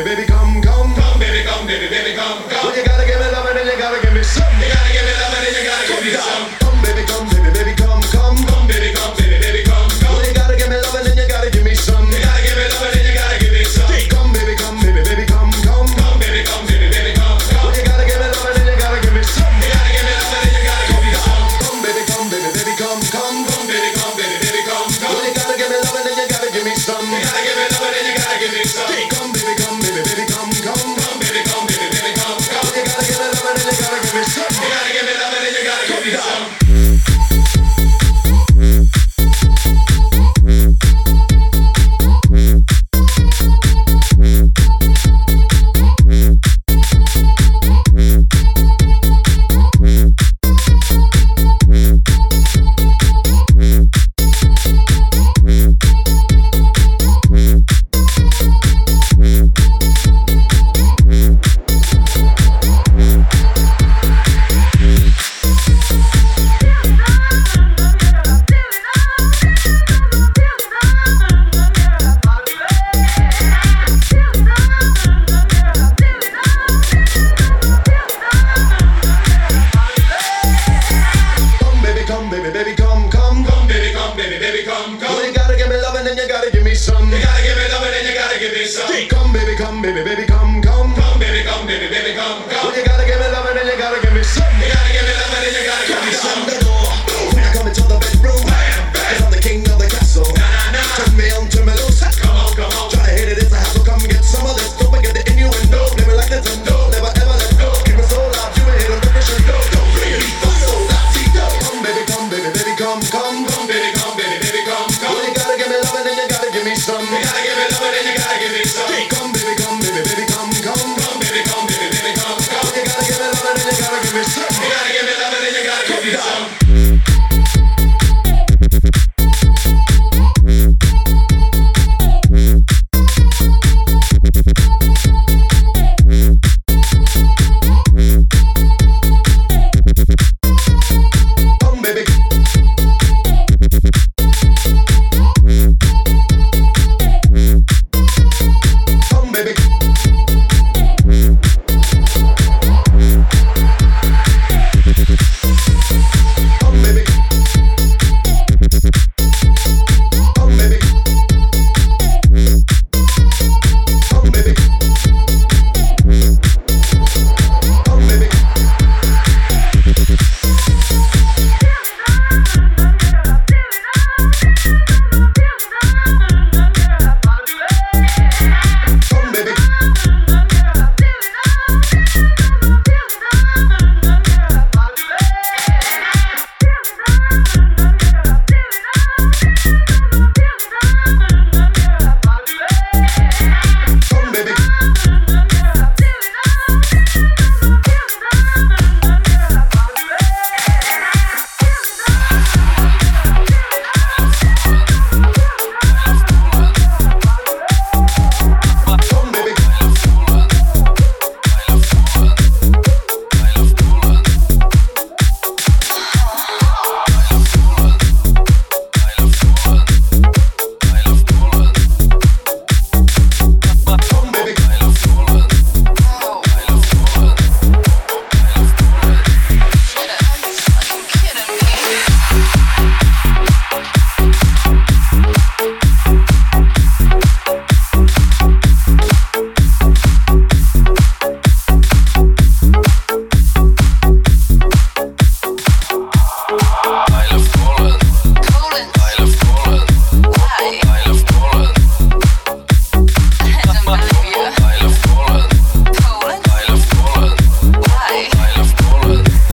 baby, come, come. Come, baby, come, baby, baby, come, come. Well, you gotta give me love and then you gotta give me some. You gotta give me love and then you gotta give me some. Come, baby, baby, come, come. Come, baby, baby, come, come. Well, you gotta give me love and then you gotta give me some. You gotta give me love and then you gotta give me some. Come, baby, baby, come, come. Come, baby, baby, come, come. Well, you gotta give me love and then you gotta give me some. You gotta give me love and then you gotta give me some. Come, baby, baby, come, come. Come, baby, baby, come, come. Well, you gotta give me love and then you gotta give me some. You gotta give me love and then you gotta give me some. Come, baby, baby, come, come. Come, baby, baby, come, come. Well, you gotta give me love and then you gotta give me some. You gotta give me love and then you gotta give me some. Baby, come, come. Come, baby, baby, come, come. Well, you gotta give me love and then you gotta give me some. You gotta give me love and then you gotta give me some. Come, baby, baby, come, come. Come, baby, baby, come, come. Well, you gotta give me love and then you gotta give me some. You gotta give me love and then you gotta give me some. The door when I come into the bedroom, cause I'm the king of the castle. Turn me on, turn me loose. Come on, come on. Try to hit it, it's a hassle. Come get some of this. Don't forget the innuendo. Never like the tendo. Never ever let go. Keep it so loud, you ain't hit on the pressure. Don't really so Latino. Come, baby, come, come. Come, baby, baby, come, come. Well, you gotta give me love and then you gotta give me some. You gotta give me love and then you gotta give me some. Come, baby, come, come. Come, baby, baby, come, come. Well, you gotta give me love and then you gotta give me some. You gotta give me love and then you gotta give me some.